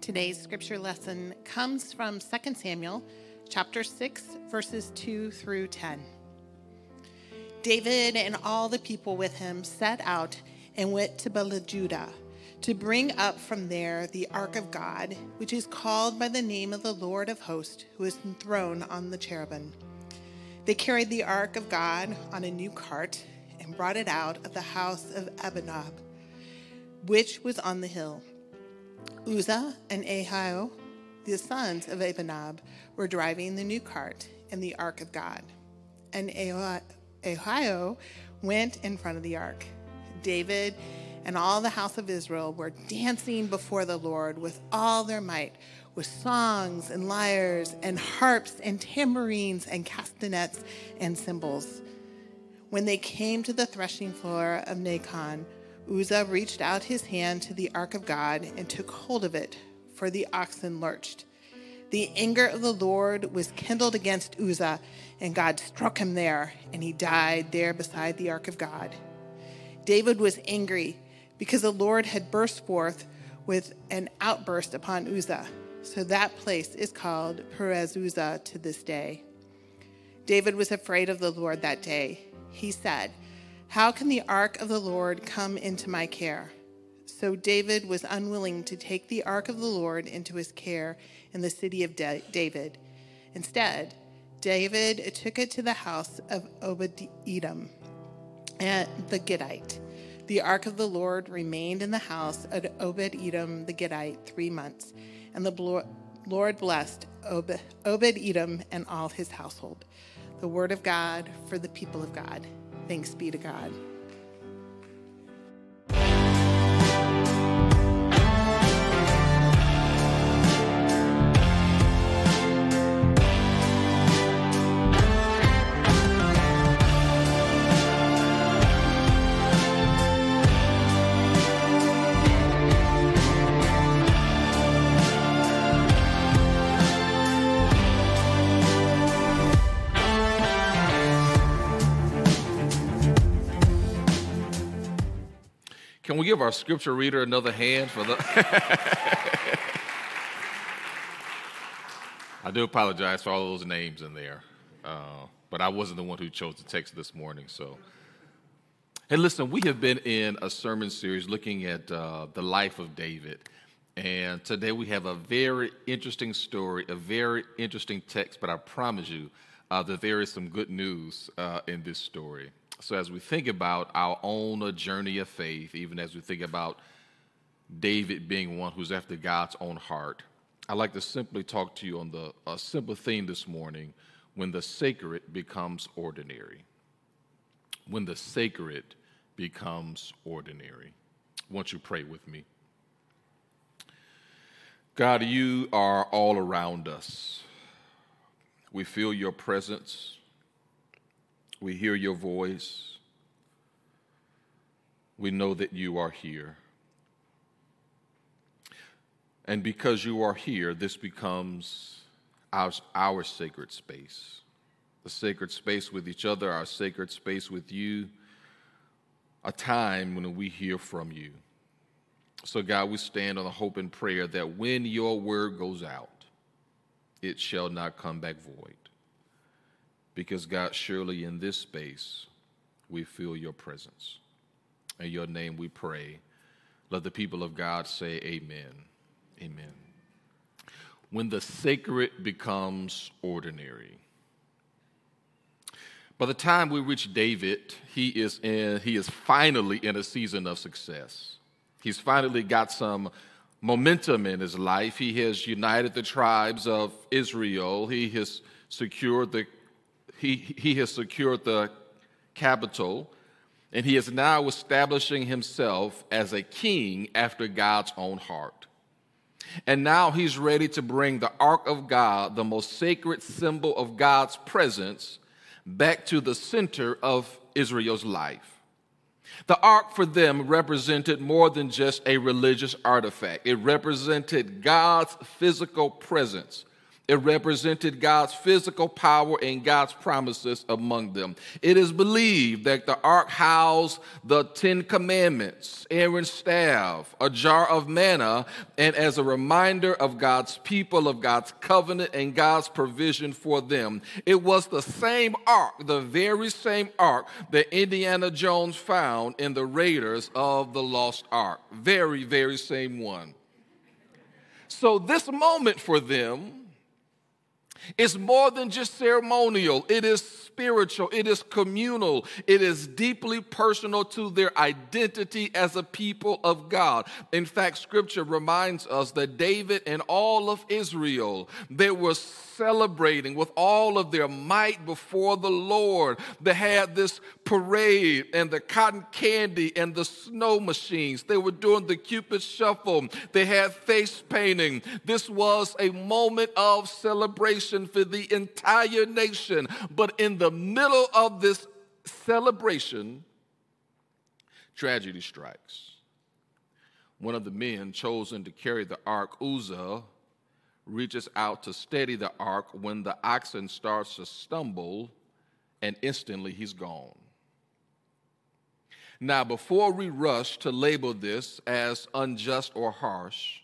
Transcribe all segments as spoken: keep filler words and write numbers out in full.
Today's scripture lesson comes from Second Samuel, chapter six, verses two through ten. David and all the people with him set out and went to Baalah-Judah to bring up from there the ark of God, which is called by the name of the Lord of hosts, who is enthroned on the cherubim. They carried the ark of God on a new cart and brought it out of the house of Abinadab, which was on the hill. Uzzah and Ahio, the sons of Abinadab, were driving the new cart and the ark of God. And Ahio went in front of the ark. David and all the house of Israel were dancing before the Lord with all their might, with songs and lyres and harps and tambourines and castanets and cymbals. When they came to the threshing floor of Nacon, Uzzah reached out his hand to the ark of God and took hold of it, for the oxen lurched. The anger of the Lord was kindled against Uzzah, and God struck him there, and he died there beside the ark of God. David was angry because the Lord had burst forth with an outburst upon Uzzah. So that place is called Perez Uzzah to this day. David was afraid of the Lord that day. He said, "How can the ark of the Lord come into my care?" So David was unwilling to take the ark of the Lord into his care in the city of David. Instead, David took it to the house of Obed-Edom and the Gittite. The ark of the Lord remained in the house of Obed-Edom the Gittite three months, and the Lord blessed Obed-Edom and all his household. The word of God for the people of God. Thanks be to God. Can we give our scripture reader another hand for the... I do apologize for all those names in there, uh, but I wasn't the one who chose the text this morning, so. Hey, listen, we have been in a sermon series looking at uh, the life of David, and today we have a very interesting story, a very interesting text, but I promise you uh, that there is some good news uh, in this story. So as we think about our own journey of faith, even as we think about David being one who's after God's own heart, I'd like to simply talk to you on the a simple theme this morning: when the sacred becomes ordinary. When the sacred becomes ordinary. Won't you pray with me? God, you are all around us. We feel your presence. We hear your voice. We know that you are here. And because you are here, this becomes our, our sacred space. The sacred space with each other, our sacred space with you, a time when we hear from you. So God, we stand on the hope and prayer that when your word goes out, it shall not come back void. Because, God, surely in this space, we feel your presence. In your name we pray. Let the people of God say amen. Amen. When the sacred becomes ordinary. By the time we reach David, he is in, he is finally in a season of success. He's finally got some momentum in his life. He has united the tribes of Israel. He has secured the He, he has secured the capital, and he is now establishing himself as a king after God's own heart. And now he's ready to bring the ark of God, the most sacred symbol of God's presence, back to the center of Israel's life. The ark for them represented more than just a religious artifact. It represented God's physical presence It represented God's physical power and God's promises among them. It is believed that the ark housed the Ten Commandments, Aaron's staff, a jar of manna, and as a reminder of God's people, of God's covenant, and God's provision for them. It was the same ark, the very same ark that Indiana Jones found in the Raiders of the Lost Ark. Very, very same one. So this moment for them, it's more than just ceremonial. It is spiritual. It is communal. It is deeply personal to their identity as a people of God. In fact, Scripture reminds us that David and all of Israel, they were celebrating with all of their might before the Lord. They had this parade and the cotton candy and the snow machines. They were doing the Cupid shuffle. They had face painting. This was a moment of celebration for the entire nation. But in the middle of this celebration, tragedy strikes. One of the men chosen to carry the ark, Uzzah, reaches out to steady the ark when the oxen starts to stumble, and instantly he's gone. Now, before we rush to label this as unjust or harsh,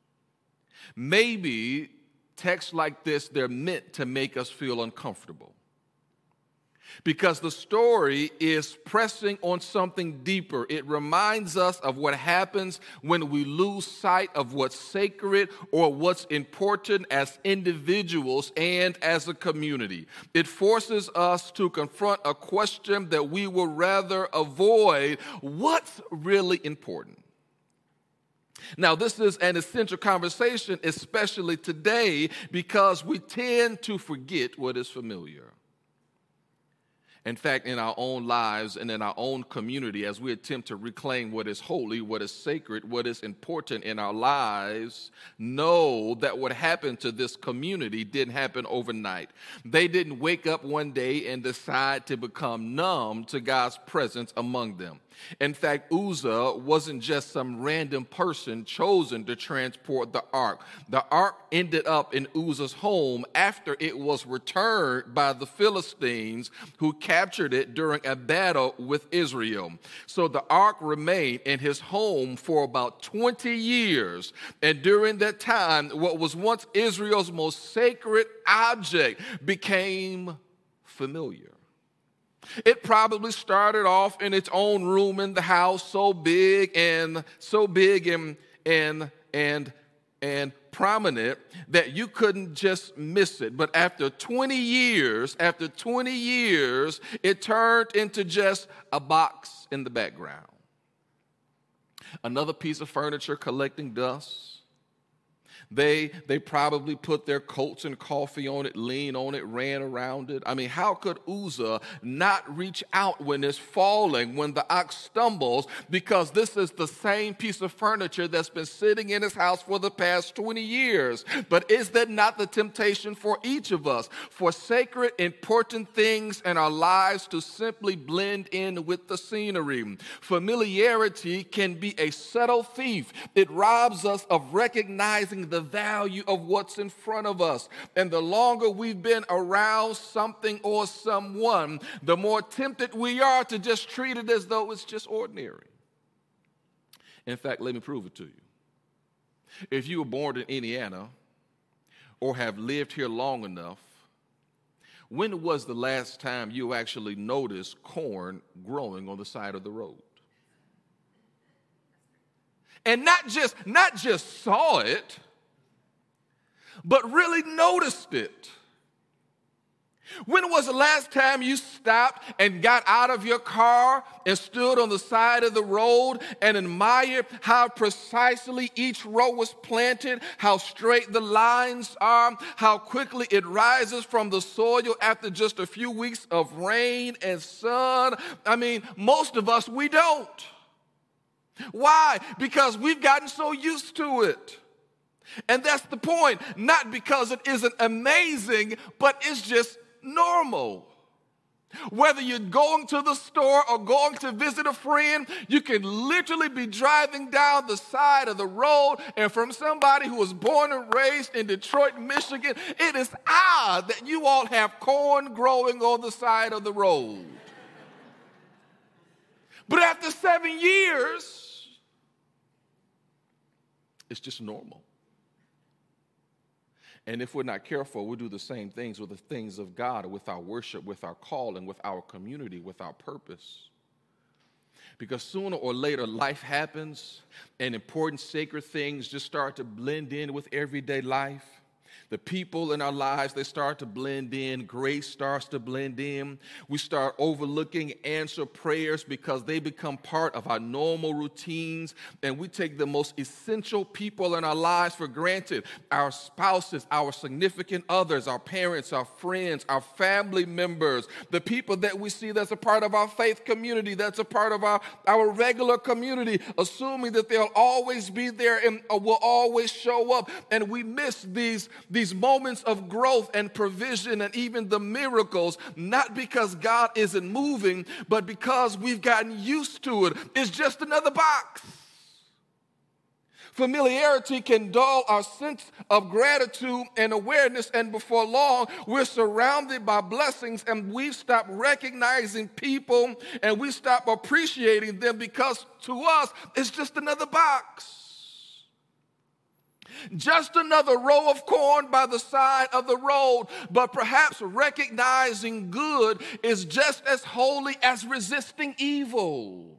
maybe texts like this, they're meant to make us feel uncomfortable. Because the story is pressing on something deeper. It reminds us of what happens when we lose sight of what's sacred or what's important as individuals and as a community. It forces us to confront a question that we would rather avoid. What's really important? Now, this is an essential conversation, especially today, because we tend to forget what is familiar. In fact, in our own lives and in our own community, as we attempt to reclaim what is holy, what is sacred, what is important in our lives, know that what happened to this community didn't happen overnight. They didn't wake up one day and decide to become numb to God's presence among them. In fact, Uzzah wasn't just some random person chosen to transport the ark. The ark ended up in Uzzah's home after it was returned by the Philistines, who captured it during a battle with Israel. So the ark remained in his home for about twenty years. And during that time, what was once Israel's most sacred object became familiar. It probably started off in its own room in the house, so big and so big and and and and prominent that you couldn't just miss it. But after twenty years, after twenty years, it turned into just a box in the background. Another piece of furniture collecting dust. They they probably put their coats and coffee on it, leaned on it, ran around it. I mean, how could Uzzah not reach out when it's falling, when the ox stumbles? Because this is the same piece of furniture that's been sitting in his house for the past twenty years. But is that not the temptation for each of us? For sacred, important things in our lives to simply blend in with the scenery. Familiarity can be a subtle thief. It robs us of recognizing the value of what's in front of us. And the longer we've been around something or someone, the more tempted we are to just treat it as though it's just ordinary. In fact, let me prove it to you. If you were born in Indiana or have lived here long enough, when was the last time you actually noticed corn growing on the side of the road? And not just, not just saw it, but really noticed it. When was the last time you stopped and got out of your car and stood on the side of the road and admired how precisely each row was planted, how straight the lines are, how quickly it rises from the soil after just a few weeks of rain and sun? I mean, most of us, we don't. Why? Because we've gotten so used to it. And that's the point. Not because it isn't amazing, but it's just normal. Whether you're going to the store or going to visit a friend, you can literally be driving down the side of the road, and from somebody who was born and raised in Detroit, Michigan, it is odd that you all have corn growing on the side of the road. But after seven years, it's just normal. And if we're not careful, we'll do the same things with the things of God, with our worship, with our calling, with our community, with our purpose. Because sooner or later, life happens, and important sacred things just start to blend in with everyday life. The people in our lives, they start to blend in. Grace starts to blend in. We start overlooking answered prayers because they become part of our normal routines, and we take the most essential people in our lives for granted. Our spouses, our significant others, our parents, our friends, our family members, the people that we see that's a part of our faith community, that's a part of our, our regular community, assuming that they'll always be there and will always show up, and we miss these, these These moments of growth and provision and even the miracles, not because God isn't moving, but because we've gotten used to it. It's just another box. Familiarity can dull our sense of gratitude and awareness, and before long, we're surrounded by blessings, and we stop recognizing people, and we stop appreciating them because to us, it's just another box. Just another row of corn by the side of the road, but perhaps recognizing good is just as holy as resisting evil.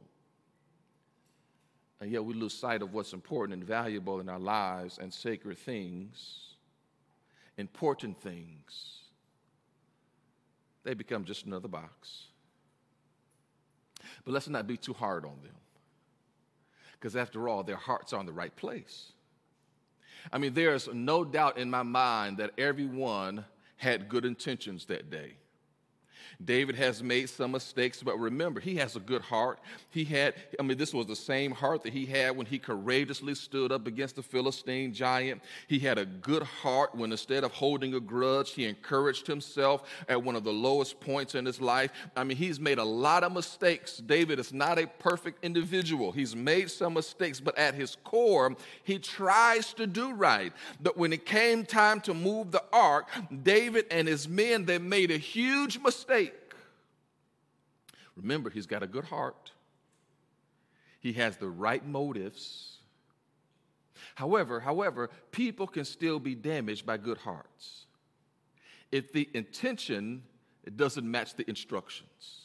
And yet we lose sight of what's important and valuable in our lives, and sacred things, important things, they become just another box. But let's not be too hard on them, because after all, their hearts are in the right place. I mean, there's no doubt in my mind that everyone had good intentions that day. David has made some mistakes, but remember, he has a good heart. He had, I mean, this was the same heart that he had when he courageously stood up against the Philistine giant. He had a good heart when instead of holding a grudge, he encouraged himself at one of the lowest points in his life. I mean, he's made a lot of mistakes. David is not a perfect individual. He's made some mistakes, but at his core, he tries to do right. But when it came time to move the ark, David and his men, they made a huge mistake. Remember, he's got a good heart. He has the right motives. However, however, people can still be damaged by good hearts if the intention doesn't match the instructions.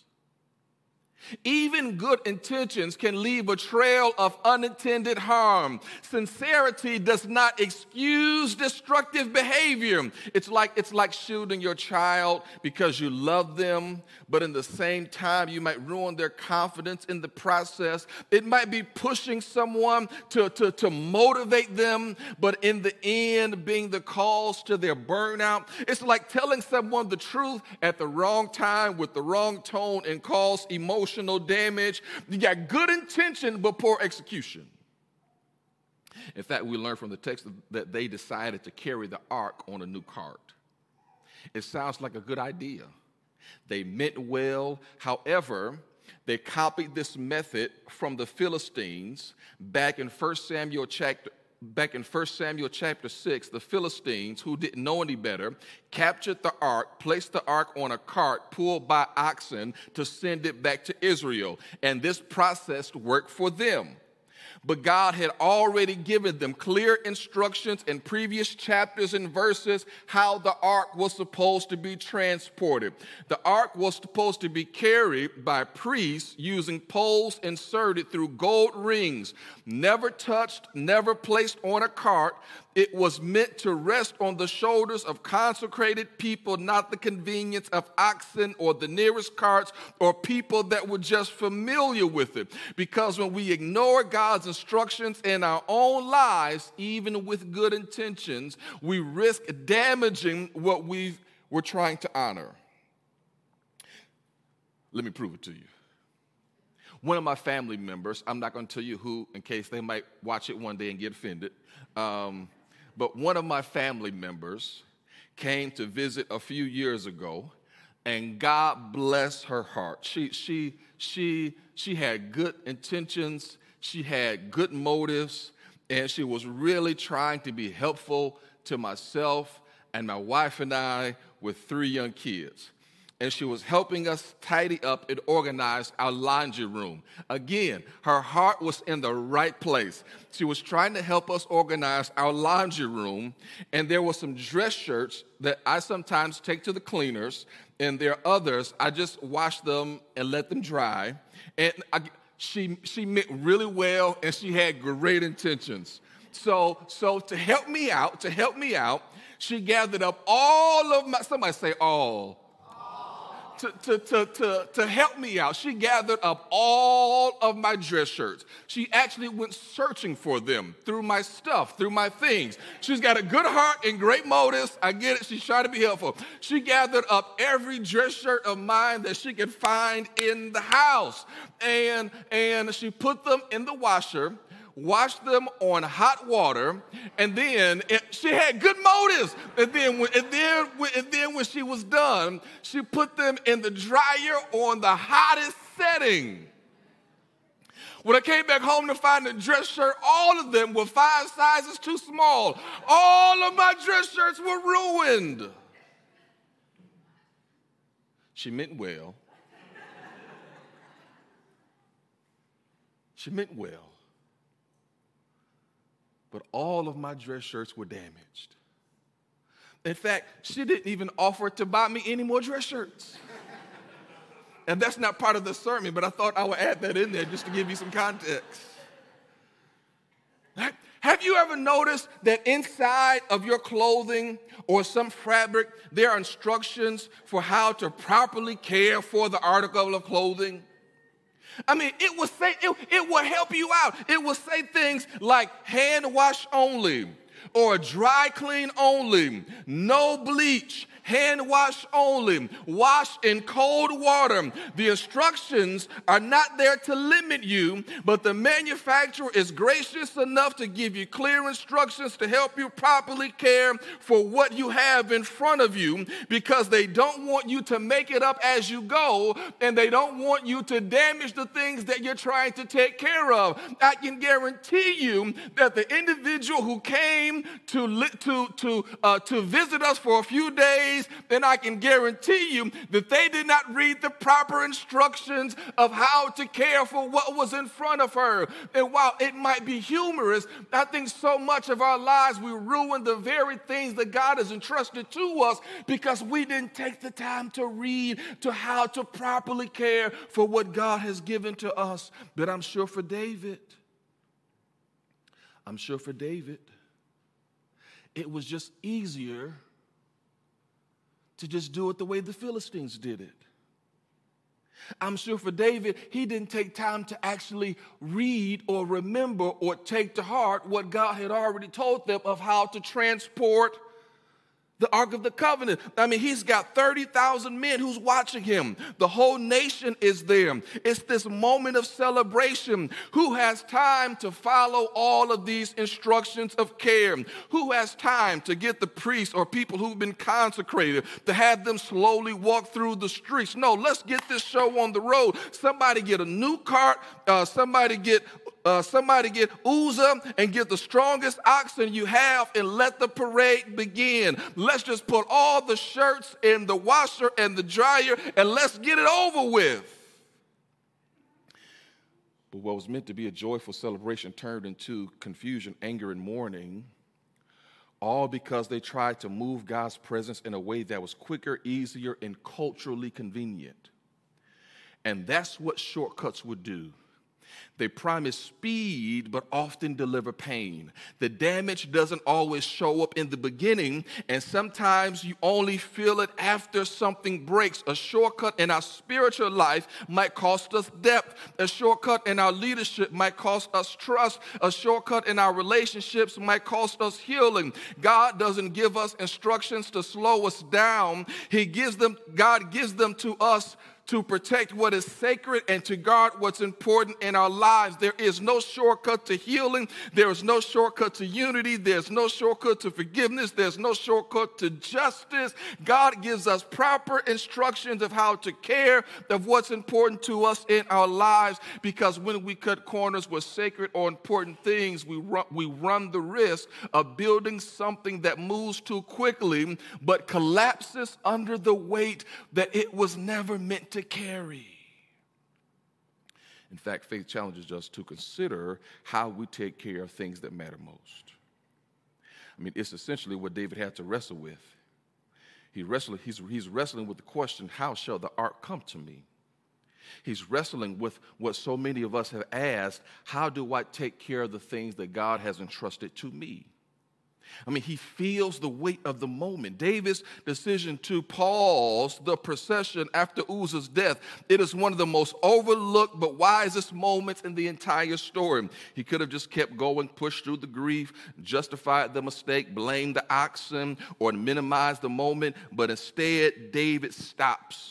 Even good intentions can leave a trail of unintended harm. Sincerity does not excuse destructive behavior. It's like, it's like shooting your child because you love them, but in the same time, you might ruin their confidence in the process. It might be pushing someone to, to, to motivate them, but in the end, being the cause to their burnout. It's like telling someone the truth at the wrong time with the wrong tone and cause emotion. Damage. You got good intention but poor execution. In fact, we learn from the text that they decided to carry the ark on a new cart. It sounds like a good idea. They meant well. However, they copied this method from the Philistines. Back in First Samuel chapter Back in First Samuel chapter six, the Philistines, who didn't know any better, captured the ark, placed the ark on a cart pulled by oxen to send it back to Israel. And this process worked for them. But God had already given them clear instructions in previous chapters and verses how the ark was supposed to be transported. The ark was supposed to be carried by priests using poles inserted through gold rings, never touched, never placed on a cart. It was meant to rest on the shoulders of consecrated people, not the convenience of oxen or the nearest carts or people that were just familiar with it. Because when we ignore God's instructions in our own lives, even with good intentions, we risk damaging what we were trying to honor. Let me prove it to you. One of my family members, I'm not going to tell you who in case they might watch it one day and get offended, um, but one of my family members came to visit a few years ago, and God bless her heart. She, she, she, she had good intentions. She had good motives, and she was really trying to be helpful to myself and my wife and I with three young kids. And she was helping us tidy up and organize our laundry room. Again, her heart was in the right place. She was trying to help us organize our laundry room, and there were some dress shirts that I sometimes take to the cleaners, and there are others, I just wash them and let them dry. And I, she, she meant really well, and she had great intentions. So, so to help me out, to help me out, she gathered up all of my, somebody say all. To, to, to, to, to help me out, she gathered up all of my dress shirts. She actually went searching for them through my stuff, through my things. She's got a good heart and great motives. I get it. She's trying to be helpful. She gathered up every dress shirt of mine that she could find in the house. And, and she put them in the washer, washed them on hot water, and then it, she had good motives. And then, when, and, then, and then when she was done, she put them in the dryer on the hottest setting. When I came back home to find the dress shirt, all of them were five sizes too small. All of my dress shirts were ruined. She meant well. She meant well. But all of my dress shirts were damaged. In fact, she didn't even offer to buy me any more dress shirts. And that's not part of the sermon, but I thought I would add that in there just to give you some context. Have you ever noticed that inside of your clothing or some fabric, there are instructions for how to properly care for the article of clothing? I mean, it will say, it, it will help you out. It will say things like hand wash only or dry clean only, no bleach, hand wash only, wash in cold water. The instructions are not there to limit you, but the manufacturer is gracious enough to give you clear instructions to help you properly care for what you have in front of you, because they don't want you to make it up as you go, and they don't want you to damage the things that you're trying to take care of. I can guarantee you that the individual who came to, li- to, to, uh, to visit us for a few days, then I can guarantee you that they did not read the proper instructions of how to care for what was in front of her. And while it might be humorous, I think so much of our lives we ruin the very things that God has entrusted to us because we didn't take the time to read to how to properly care for what God has given to us. But I'm sure for David, I'm sure for David, it was just easier to just do it the way the Philistines did it. I'm sure for David, he didn't take time to actually read or remember or take to heart what God had already told them of how to transport the Ark of the Covenant. I mean, he's got thirty thousand men who's watching him. The whole nation is there. It's this moment of celebration. Who has time to follow all of these instructions of care? Who has time to get the priests or people who've been consecrated to have them slowly walk through the streets? No, let's get this show on the road. Somebody get a new cart. Uh, somebody get Uh, somebody get Uzzah and get the strongest oxen you have and let the parade begin. Let's just put all the shirts in the washer and the dryer and let's get it over with. But what was meant to be a joyful celebration turned into confusion, anger, and mourning, all because they tried to move God's presence in a way that was quicker, easier, and culturally convenient. And that's what shortcuts would do. They promise speed, but often deliver pain. The damage doesn't always show up in the beginning, and sometimes you only feel it after something breaks. A shortcut in our spiritual life might cost us depth. A shortcut in our leadership might cost us trust. A shortcut in our relationships might cost us healing. God doesn't give us instructions to slow us down. He gives them, God gives them to us to protect what is sacred and to guard what's important in our lives. There is no shortcut to healing. There is no shortcut to unity. There's no shortcut to forgiveness. There's no shortcut to justice. God gives us proper instructions of how to care of what's important to us in our lives, because when we cut corners with sacred or important things, we run, we run the risk of building something that moves too quickly but collapses under the weight that it was never meant to carry. In fact, faith challenges us to consider how we take care of things that matter most. I mean, it's essentially what David had to wrestle with. He wrestled, he's, he's wrestling with the question, how shall the ark come to me? He's wrestling with what so many of us have asked, how do I take care of the things that God has entrusted to me? I mean, he feels the weight of the moment. David's decision to pause the procession after Uzzah's death, it is one of the most overlooked but wisest moments in the entire story. He could have just kept going, pushed through the grief, justified the mistake, blamed the oxen, or minimized the moment, but instead, David stops.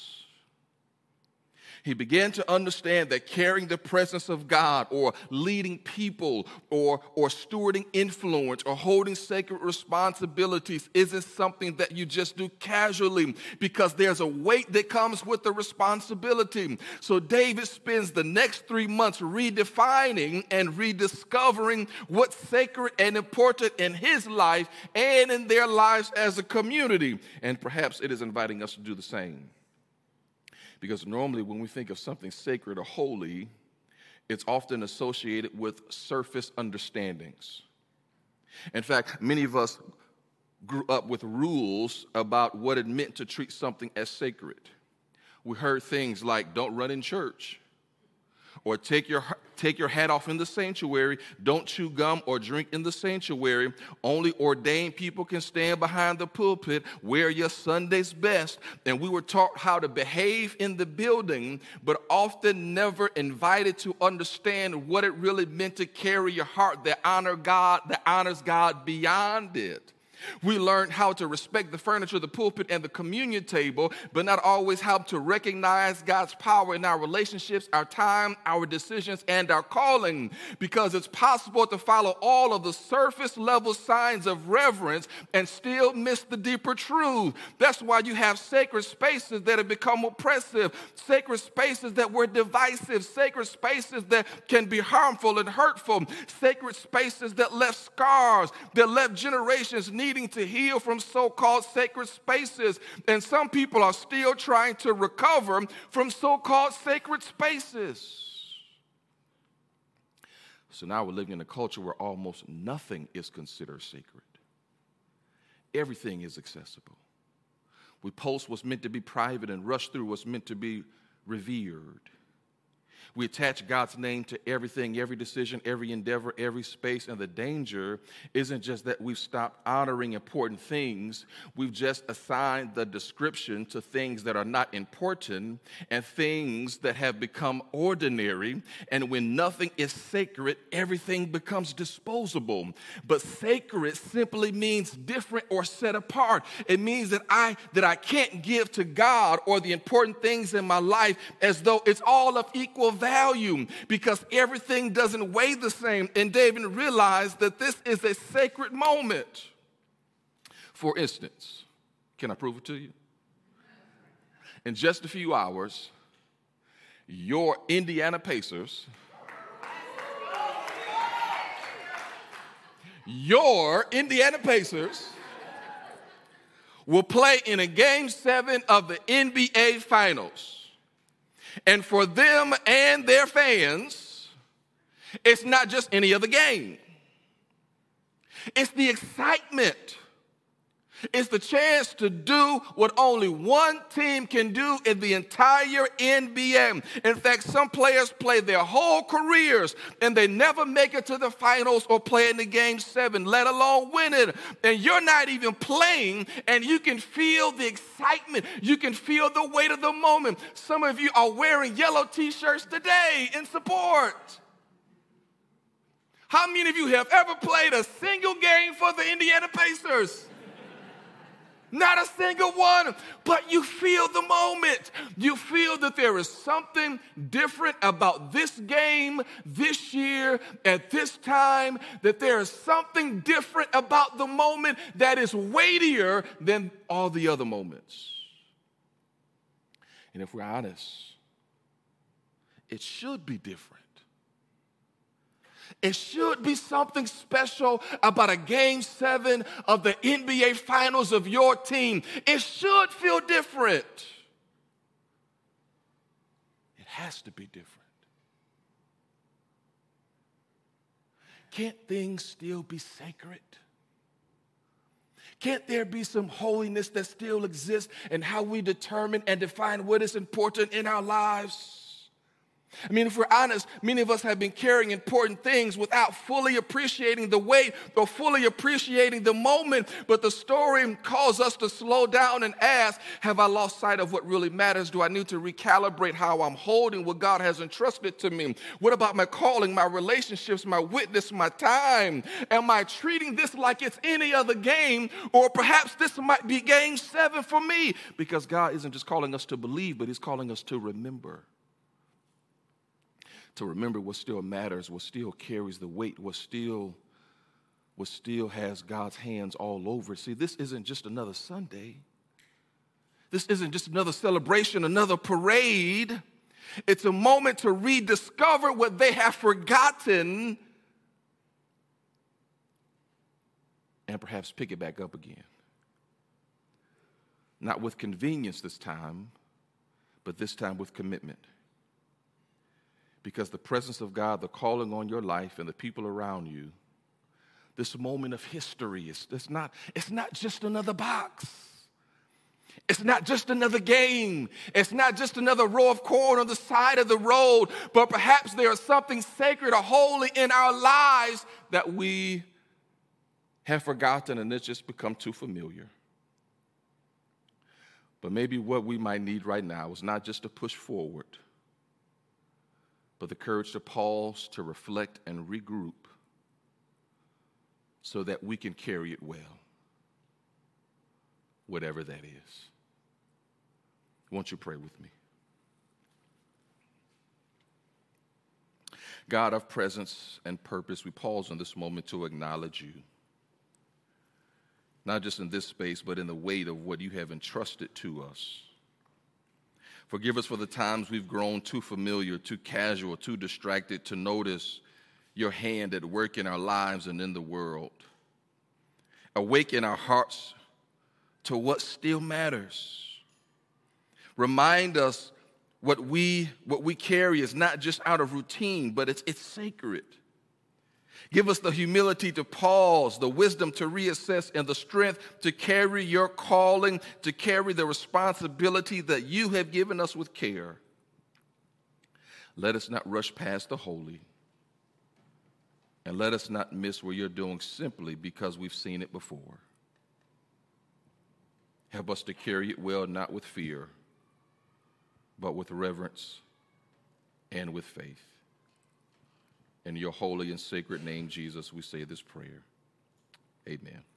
He began to understand that carrying the presence of God or leading people or, or stewarding influence or holding sacred responsibilities isn't something that you just do casually, because there's a weight that comes with the responsibility. So David spends the next three months redefining and rediscovering what's sacred and important in his life and in their lives as a community. And perhaps it is inviting us to do the same. Because normally when we think of something sacred or holy, it's often associated with surface understandings. In fact, many of us grew up with rules about what it meant to treat something as sacred. We heard things like, don't run in church, or take your, take your hat off in the sanctuary, don't chew gum or drink in the sanctuary, only ordained people can stand behind the pulpit, wear your Sunday's best. And we were taught how to behave in the building, but often never invited to understand what it really meant to carry a heart that honor God, that honors God beyond it. We learned how to respect the furniture, the pulpit, and the communion table, but not always how to recognize God's power in our relationships, our time, our decisions, and our calling, because it's possible to follow all of the surface level signs of reverence and still miss the deeper truth. That's why you have sacred spaces that have become oppressive, sacred spaces that were divisive, sacred spaces that can be harmful and hurtful, sacred spaces that left scars, that left generations needing to heal from so-called sacred spaces. And some people are still trying to recover from so-called sacred spaces. So now we're living in a culture where almost nothing is considered sacred. Everything is accessible. We post what's meant to be private and rush through what's meant to be revered. We attach God's name to everything, every decision, every endeavor, every space. And the danger isn't just that we've stopped honoring important things. We've just assigned the description to things that are not important and things that have become ordinary. And when nothing is sacred, everything becomes disposable. But sacred simply means different or set apart. It means that I, that I can't give to God or the important things in my life as though it's all of equal value. Value, because everything doesn't weigh the same. And David realized that this is a sacred moment. For instance, can I prove it to you? In just a few hours, your Indiana Pacers, your Indiana Pacers will play in a game seven of the N B A Finals. And for them and their fans, it's not just any other game. It's the excitement. It's the chance to do what only one team can do in the entire N B A. In fact, some players play their whole careers and they never make it to the finals or play in the game seven, let alone win it. And you're not even playing, and you can feel the excitement. You can feel the weight of the moment. Some of you are wearing yellow t-shirts today in support. How many of you have ever played a single game for the Indiana Pacers? Not a single one. But you feel the moment. You feel that there is something different about this game, this year, at this time, that there is something different about the moment that is weightier than all the other moments. And if we're honest, it should be different. It should be something special about a game seven of the N B A Finals of your team. It should feel different. It has to be different. Can't things still be sacred? Can't there be some holiness that still exists in how we determine and define what is important in our lives? I mean, if we're honest, many of us have been carrying important things without fully appreciating the weight or fully appreciating the moment. But the story calls us to slow down and ask, have I lost sight of what really matters? Do I need to recalibrate how I'm holding what God has entrusted to me? What about my calling, my relationships, my witness, my time? Am I treating this like it's any other game? Or perhaps this might be game seven for me? Because God isn't just calling us to believe, but he's calling us to remember. To remember what still matters, what still carries the weight, what still, what still has God's hands all over. See, this isn't just another Sunday. This isn't just another celebration, another parade. It's a moment to rediscover what they have forgotten and perhaps pick it back up again. Not with convenience this time, but this time with commitment. Because the presence of God, the calling on your life and the people around you, this moment of history, is it's not, it's not just another box. It's not just another game. It's not just another row of corn on the side of the road, but perhaps there is something sacred or holy in our lives that we have forgotten and it's just become too familiar. But maybe what we might need right now is not just to push forward, but the courage to pause, to reflect, and regroup so that we can carry it well, whatever that is. Won't you pray with me? God of presence and purpose, we pause in this moment to acknowledge you, not just in this space, but in the weight of what you have entrusted to us. Forgive us for the times we've grown too familiar, too casual, too distracted to notice your hand at work in our lives and in the world. Awaken our hearts to what still matters. Remind us what we, what we carry is not just out of routine, but it's, it's sacred. Give us the humility to pause, the wisdom to reassess, and the strength to carry your calling, to carry the responsibility that you have given us with care. Let us not rush past the holy, and let us not miss what you're doing simply because we've seen it before. Help us to carry it well, not with fear, but with reverence and with faith. In your holy and sacred name, Jesus, we say this prayer. Amen.